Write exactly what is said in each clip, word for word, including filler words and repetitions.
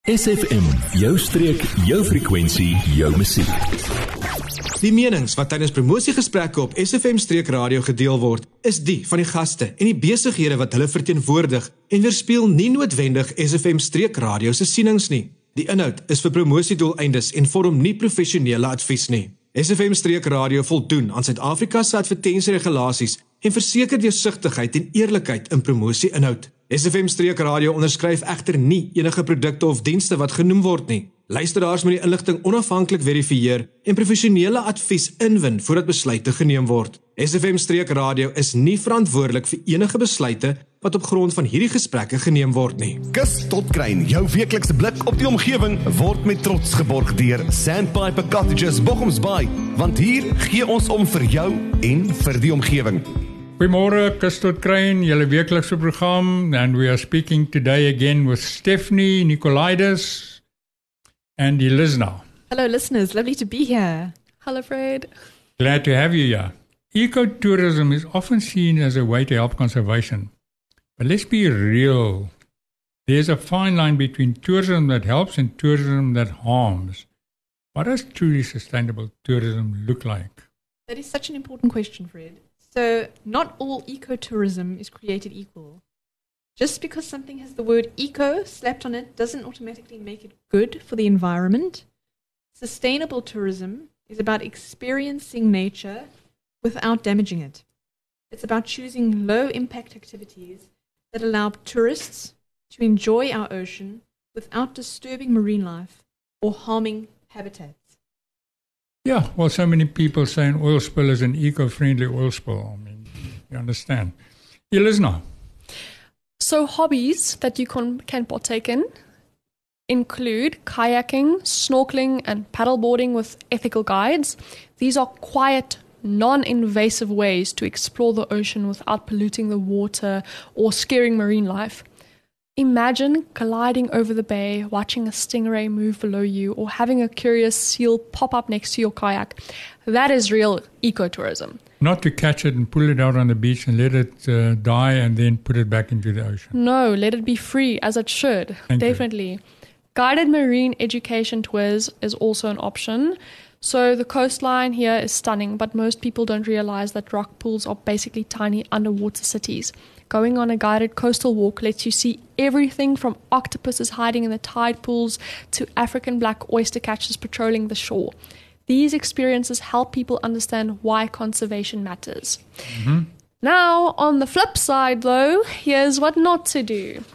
S F M, jou streek, jou frekwensie, jou musiek. Die menings wat tydens promosiegesprekke op S F M Streek Radio gedeel word, is die van die gaste en die besighede wat hulle verteenwoordig en weerspieël nie noodwendig S F M Streek Radio se sienings nie. Die inhoud is vir promosiedoeleindes en vorm nie professionele advies nie. S F M Streek Radio voldoen aan Suid-Afrika se advertensieregulasies en verseker deursigtigheid en eerlikheid in promosieinhoud. S F M Streek Radio onderskryf egter nie enige produkte of dienste wat genoem word nie. Luisteraars moet die inligting onafhanklik verifieer en professionele advies inwin voordat besluite geneem word. S F M Streek Radio is nie verantwoordelik vir enige besluite wat op grond van hierdie gesprekke geneem word nie. Kus tot kruin, jou weeklikse blik op die omgewing word met trots geborg deur Sandpiper Cottages Bochumsbaai, want hier gee ons om vir jou en vir die omgewing. Goeiemôre, Kus tot Kruin, julle weeklikse program, and we are speaking today again with Stephanie Nicolaides and Elizna. Hello listeners, lovely to be here. Hello Fred. Glad to have you here. Ecotourism is often seen as a way to help conservation. But let's be real. There's a fine line between tourism that helps and tourism that harms. What does truly sustainable tourism look like? That is such an important question, Fred. So, not all ecotourism is created equal. Just because something has the word eco slapped on it doesn't automatically make it good for the environment. Sustainable tourism is about experiencing nature without damaging it. It's about choosing low-impact activities that allow tourists to enjoy our ocean without disturbing marine life or harming habitats. Yeah, well, so many people say an oil spill is an eco-friendly oil spill. I mean, you understand. Elizna. So hobbies that you can, can partake in include kayaking, snorkeling, and paddleboarding with ethical guides. These are quiet, non-invasive ways to explore the ocean without polluting the water or scaring marine life. Imagine gliding over the bay, watching a stingray move below you, or having a curious seal pop up next to your kayak. That is real ecotourism. Not to catch it and pull it out on the beach and let it uh, die and then put it back into the ocean. No, let it be free, as it should. Thank Definitely. You. Guided marine education tours is also an option. So the coastline here is stunning, but most people don't realize that rock pools are basically tiny underwater cities. Going on a guided coastal walk lets you see everything from octopuses hiding in the tide pools to African black oyster catchers patrolling the shore. These experiences help people understand why conservation matters. Mm-hmm. Now, on the flip side, though, here's what not to do.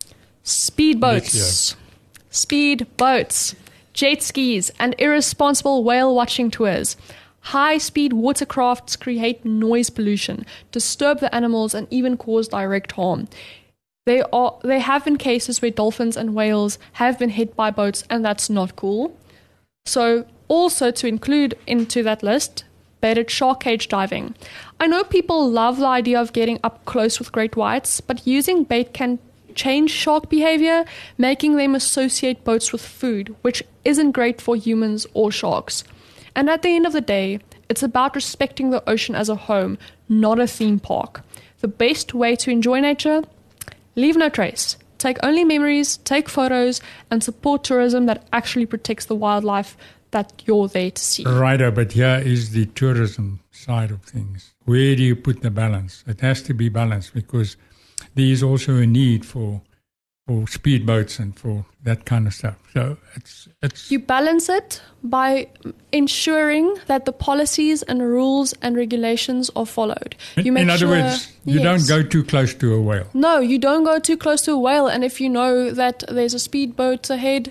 Speedboats. Speedboats. Jet skis, and irresponsible whale watching tours. High-speed watercrafts create noise pollution, disturb the animals, and even cause direct harm. There are there have been cases where dolphins and whales have been hit by boats, and that's not cool. So, also to include into that list, baited shark cage diving. I know people love the idea of getting up close with great whites, but using bait can change shark behavior, making them associate boats with food, which isn't great for humans or sharks. And at the end of the day, it's about respecting the ocean as a home, not a theme park. The best way to enjoy nature? Leave no trace. Take only memories, take photos, and support tourism that actually protects the wildlife that you're there to see. Righto, but here is the tourism side of things. Where do you put the balance? It has to be balanced because there is also a need for for speedboats and for that kind of stuff. So it's it's you balance it by ensuring that the policies and rules and regulations are followed. You in, make in other sure, words, you yes. don't go too close to a whale. No, you don't go too close to a whale. And if you know that there's a speedboat ahead,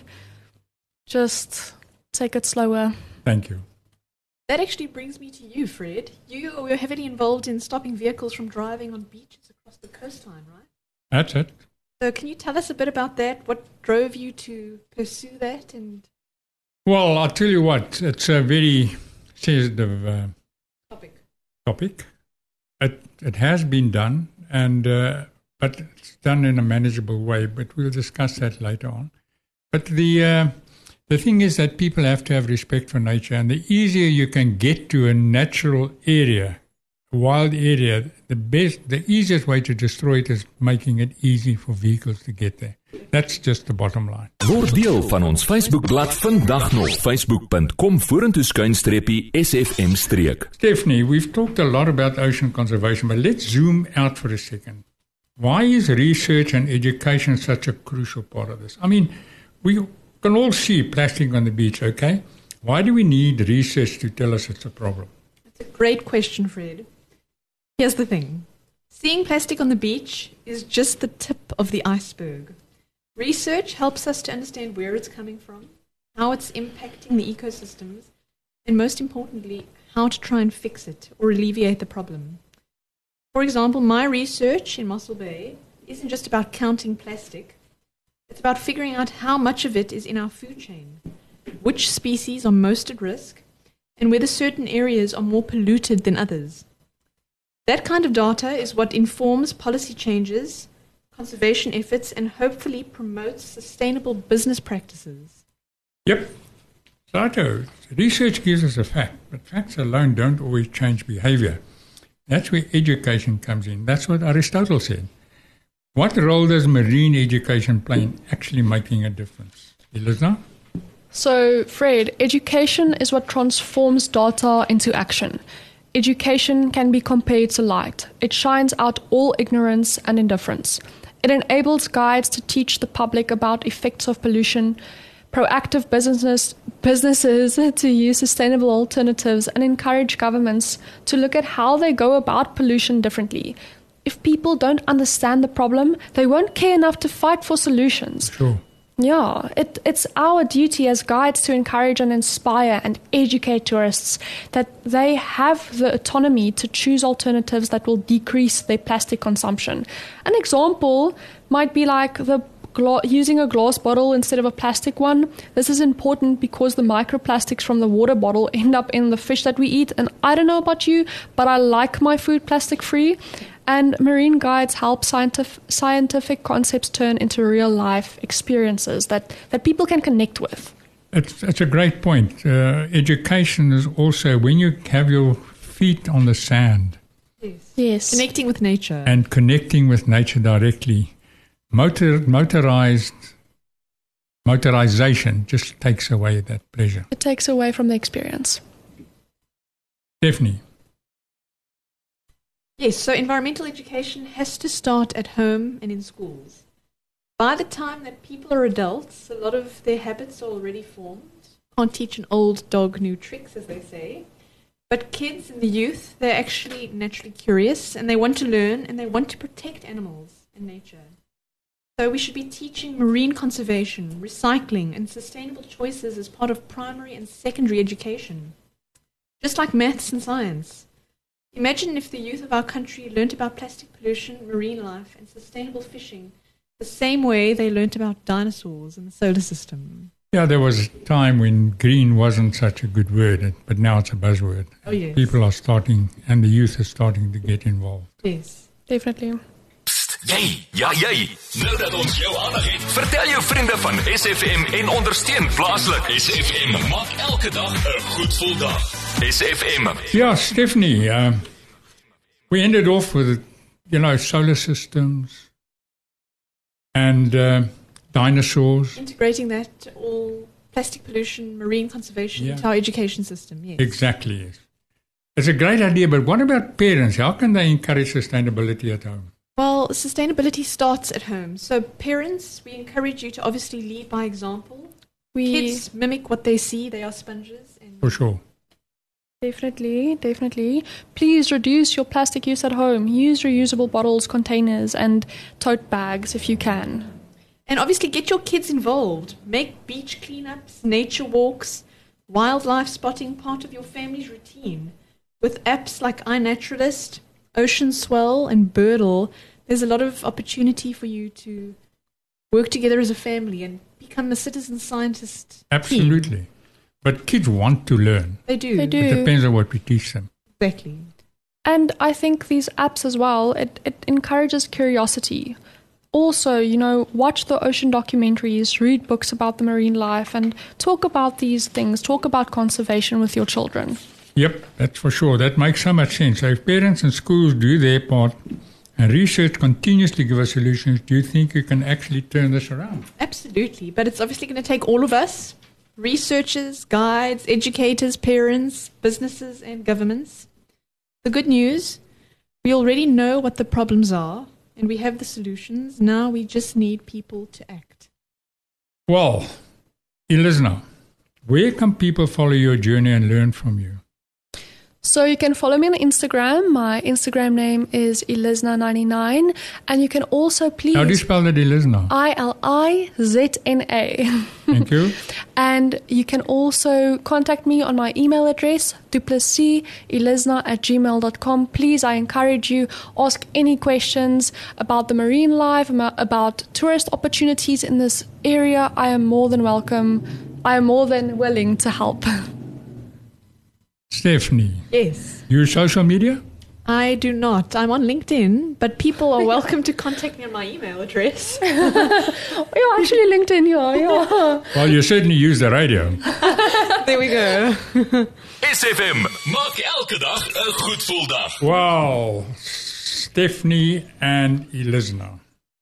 just take it slower. Thank you. That actually brings me to you, Fred. You were heavily involved in stopping vehicles from driving on beaches across the coastline, right? That's it. So can you tell us a bit about that? What drove you to pursue that? And Well, I'll tell you what, it's a very sensitive uh, topic. topic. It, it has been done, and uh, but it's done in a manageable way, but we'll discuss that later on. But the uh, the thing is that people have to have respect for nature, and the easier you can get to a natural area wild area, the best, the easiest way to destroy it is making it easy for vehicles to get there. That's just the bottom line. Word deel van ons Facebookblad vandag nog, facebook.com vorentoe skuinstreepie S F M streek. Stephanie, we've talked a lot about ocean conservation, but let's zoom out for a second. Why is research and education such a crucial part of this? I mean, we can all see plastic on the beach, okay? Why do we need research to tell us it's a problem? That's a great question, Fred. Here's the thing. Seeing plastic on the beach is just the tip of the iceberg. Research helps us to understand where it's coming from, how it's impacting the ecosystems, and most importantly, how to try and fix it or alleviate the problem. For example, my research in Mossel Bay isn't just about counting plastic. It's about figuring out how much of it is in our food chain, which species are most at risk, and whether certain areas are more polluted than others. That kind of data is what informs policy changes, conservation efforts, and hopefully promotes sustainable business practices. Yep. Sato, research gives us a fact, but facts alone don't always change behavior. That's where education comes in. That's what Aristotle said. What role does marine education play in actually making a difference? Elisa? So, Fred, education is what transforms data into action. Education can be compared to light. It shines out all ignorance and indifference. It enables guides to teach the public about effects of pollution, proactive businesses, businesses to use sustainable alternatives, and encourage governments to look at how they go about pollution differently. If people don't understand the problem, they won't care enough to fight for solutions. Sure. Yeah, it, it's our duty as guides to encourage and inspire and educate tourists that they have the autonomy to choose alternatives that will decrease their plastic consumption. An example might be like the gla- using a glass bottle instead of a plastic one. This is important because the microplastics from the water bottle end up in the fish that we eat. And I don't know about you, but I like my food plastic free. And marine guides help scientific, scientific concepts turn into real-life experiences that, that people can connect with. It's, it's a great point. Uh, education is also when you have your feet on the sand. Yes. Yes. Connecting with nature. And connecting with nature directly. Motor, motorized, motorization just takes away that pleasure. It takes away from the experience. Stephanie. Yes, so environmental education has to start at home and in schools. By the time that people are adults, a lot of their habits are already formed. Can't teach an old dog new tricks, as they say. But kids and the youth, they're actually naturally curious, and they want to learn, and they want to protect animals and nature. So we should be teaching marine conservation, recycling, and sustainable choices as part of primary and secondary education. Just like maths and science. Imagine if the youth of our country learnt about plastic pollution, marine life, and sustainable fishing the same way they learnt about dinosaurs and the solar system. Yeah, there was a time when green wasn't such a good word, but now it's a buzzword. Oh, yes. People are starting, and the youth is starting to get involved. Yes. Definitely. Psst, jy, ja jy. Nou dat ons jou aandag het, vertel jou vriende van S F M en ondersteun plaaslik. S F M maak elke dag 'n goed gevoel dag. S F M. Yeah, Stephanie, uh, we ended off with, you know, solar systems and uh, dinosaurs. Integrating that, all plastic pollution, marine conservation Yeah. into our education system, yes. Exactly, yes. It's a great idea, but what about parents? How can they encourage sustainability at home? Well, sustainability starts at home. So parents, we encourage you to obviously lead by example. We Kids mimic what they see. They are sponges. And For sure. Definitely, definitely. Please reduce your plastic use at home. Use reusable bottles, containers, and tote bags if you can. And obviously get your kids involved. Make beach cleanups, nature walks, wildlife spotting part of your family's routine. With apps like iNaturalist, Ocean Swell, and Birdle, there's a lot of opportunity for you to work together as a family and become a citizen scientist Absolutely. team. But kids want to learn. They do. They do. It depends on what we teach them. Exactly. And I think these apps as well, it, it encourages curiosity. Also, you know, watch the ocean documentaries, read books about the marine life, and talk about these things, talk about conservation with your children. Yep, that's for sure. That makes so much sense. So if parents and schools do their part and research continuously give us solutions, do you think you can actually turn this around? Absolutely, but it's obviously going to take all of us, researchers, guides, educators, parents, businesses, and governments. The good news, we already know what the problems are, and we have the solutions. Now we just need people to act. Well, Elizna, where can people follow your journey and learn from you? So you can follow me on Instagram. My Instagram name is Elizna ninety-nine. And you can also please... How do you spell that, Elizna? I L I Z N A. Thank you. And you can also contact me on my email address, duplessis-elizna at gmail dot com. Please, I encourage you, ask any questions about the marine life, about tourist opportunities in this area. I am more than welcome. I am more than willing to help. Stephanie. Yes. You use social media? I do not. I'm on LinkedIn, but people are welcome to contact me on my email address. You're actually LinkedIn, yeah, yeah. Well, you certainly use the radio. There we go. S F M, maak elke dag 'n goed gevoel dag. Wow. Stephanie and Elizna.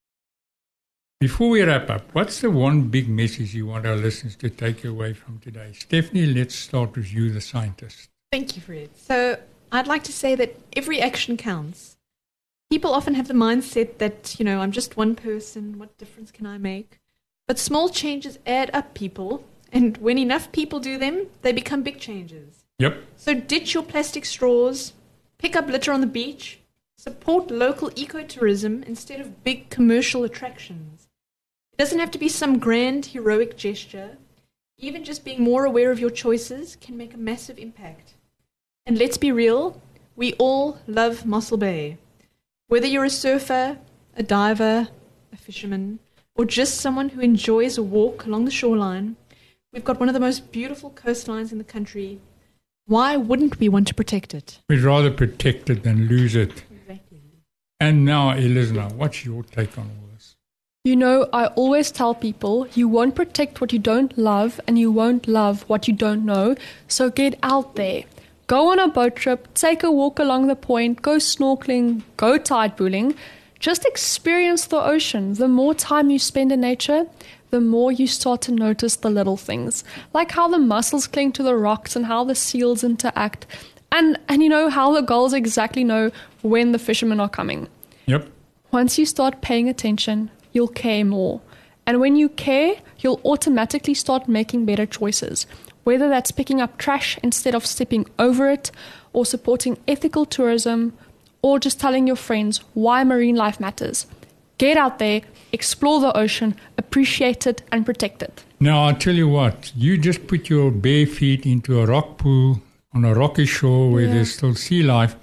Before we wrap up, what's the one big message you want our listeners to take away from today? Stephanie, let's start with you, the scientist. Thank you, Fred. So I'd like to say that every action counts. People often have the mindset that, you know, I'm just one person, what difference can I make? But small changes add up, people, and when enough people do them, they become big changes. Yep. So ditch your plastic straws, pick up litter on the beach, support local ecotourism instead of big commercial attractions. It doesn't have to be some grand, heroic gesture. Even just being more aware of your choices can make a massive impact. And let's be real, we all love Mossel Bay. Whether you're a surfer, a diver, a fisherman, or just someone who enjoys a walk along the shoreline, we've got one of the most beautiful coastlines in the country. Why wouldn't we want to protect it? We'd rather protect it than lose it. Exactly. And now, Elizna, what's your take on all this? You know, I always tell people, you won't protect what you don't love, and you won't love what you don't know, so get out there. Go on a boat trip, take a walk along the point, go snorkeling, go tide pooling. Just experience the ocean. The more time you spend in nature, the more you start to notice the little things, like how the mussels cling to the rocks and how the seals interact, and, and you know, how the gulls exactly know when the fishermen are coming. Yep. Once you start paying attention, you'll care more. And when you care, you'll automatically start making better choices. Whether that's picking up trash instead of stepping over it, or supporting ethical tourism, or just telling your friends why marine life matters. Get out there, explore the ocean, appreciate it, and protect it. Now, I'll tell you what, you just put your bare feet into a rock pool on a rocky shore where Yeah. there's still sea life,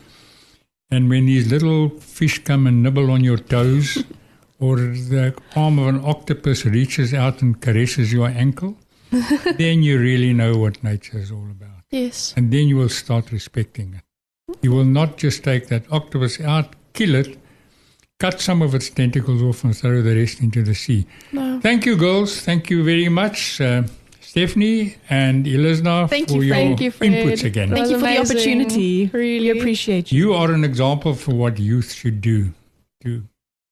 and when these little fish come and nibble on your toes, or the arm of an octopus reaches out and caresses your ankle, then you really know what nature is all about. Yes. And then you will start respecting it. You will not just take that octopus out, kill it, cut some of its tentacles off and throw the rest into the sea. No. Thank you, girls. Thank you very much, uh, Stephanie and Elizna, Thank for you, your Thank you, Fred. inputs again. That Thank was you for the amazing. opportunity. Really. We appreciate you. You are an example for what youth should do to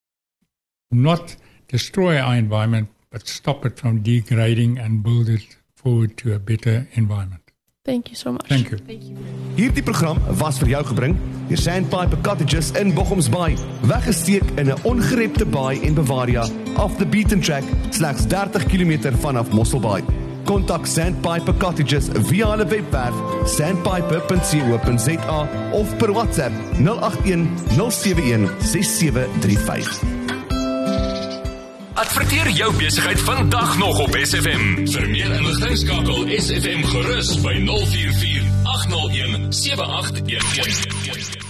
not destroy our environment, but stop it from degrading and build it forward to a better environment. Thank you so much. Thank you. Thank you. Hierdie program was vir jou gebring deur Sandpiper Cottages in Bochums Bay, weggesteek in 'n ongerepte baai en Bavaria, off the beaten track, slegs dertig kilometer vanaf Mossel Bay. Kontak Sandpiper Cottages via hulle webwerf sandpiper dot co dot za of per WhatsApp nul agt een nul sewe een ses sewe drie vyf. Adverteer jou besigheid vandag nog op S F M. Vir meer inligting skakel S F M gerus by nul vier vier agt nul een sewe agt een een.